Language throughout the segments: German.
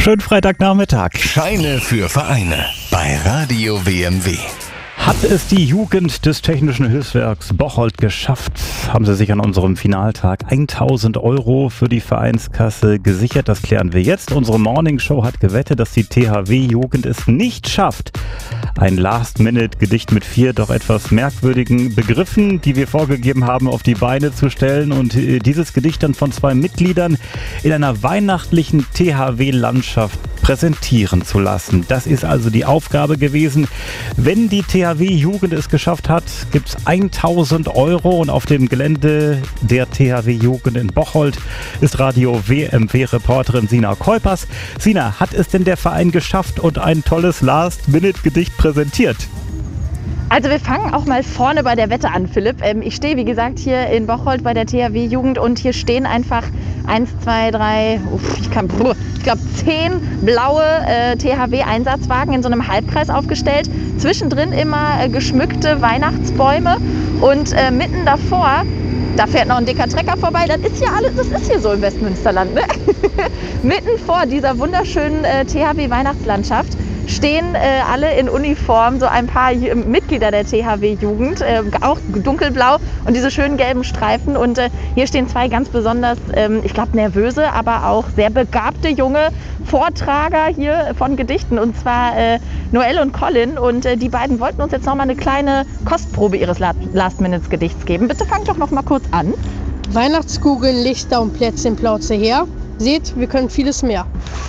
Schönen Freitagnachmittag. Scheine für Vereine bei Radio WMW. Hat es die Jugend des Technischen Hilfswerks Bocholt geschafft, haben sie sich an unserem Finaltag 1.000 € für die Vereinskasse gesichert. Das klären wir jetzt. Unsere Morningshow hat gewettet, dass die THW-Jugend es nicht schafft, ein Last-Minute-Gedicht mit 4 doch etwas merkwürdigen Begriffen, die wir vorgegeben haben, auf die Beine zu stellen und dieses Gedicht dann von 2 Mitgliedern in einer weihnachtlichen THW-Landschaft präsentieren zu lassen. Das ist also die Aufgabe gewesen. Wenn die THW-Jugend es geschafft hat, gibt es 1.000 € und auf dem Gelände der THW-Jugend in Bocholt ist Radio WMW-Reporterin Sina Keupers. Sina, hat es denn der Verein geschafft und ein tolles Last-Minute-Gedicht präsentiert? Also wir fangen auch mal vorne bei der Wette an, Philipp. Ich stehe, wie gesagt, hier in Bocholt bei der THW-Jugend und hier stehen einfach 1, 2, 3, ich glaube 10 blaue THW-Einsatzwagen in so einem Halbkreis aufgestellt. Zwischendrin immer geschmückte Weihnachtsbäume und mitten davor, da fährt noch ein dicker Trecker vorbei. Das ist ja alles, das ist hier so im Westmünsterland, ne? Mitten vor dieser wunderschönen THW-Weihnachtslandschaft stehen alle in Uniform, so ein paar Mitglieder der THW-Jugend, auch dunkelblau und diese schönen gelben Streifen. Und hier stehen 2 ganz besonders, ich glaube nervöse, aber auch sehr begabte junge Vortrager hier von Gedichten. Und zwar Noel und Colin. Und die beiden wollten uns jetzt nochmal eine kleine Kostprobe ihres Last-Minute-Gedichts geben. Bitte fangt doch noch mal kurz an. Weihnachtskugeln, Lichter und Plätzchen, Plauze her. Seht, wir können vieles mehr.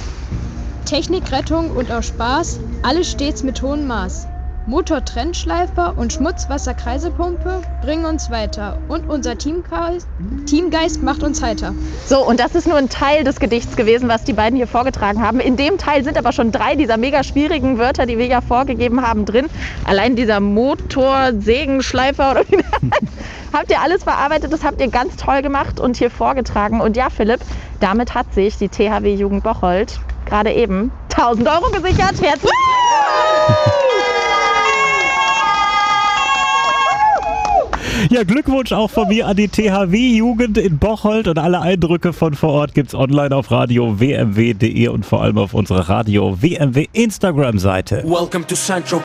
Technik, Rettung und auch Spaß, alles stets mit hohem Maß. Motor-Trennschleifer und Schmutzwasser-Kreisepumpe bringen uns weiter und unser Teamgeist macht uns heiter. So, und das ist nur ein Teil des Gedichts gewesen, was die beiden hier vorgetragen haben. In dem Teil sind aber schon 3 dieser mega schwierigen Wörter, die wir ja vorgegeben haben, drin. Allein dieser Motor-Sägenschleifer oder wie der heißt, habt ihr alles verarbeitet, das habt ihr ganz toll gemacht und hier vorgetragen. Und ja, Philipp, damit hat sich die THW-Jugend Bocholt gerade eben 1.000 € gesichert. Herzlich Ja, Glückwunsch auch von mir an die THW-Jugend in Bocholt und alle Eindrücke von vor Ort gibt's online auf radio wmw.de und vor allem auf unserer Radio WMW Instagram-Seite. Welcome to Central.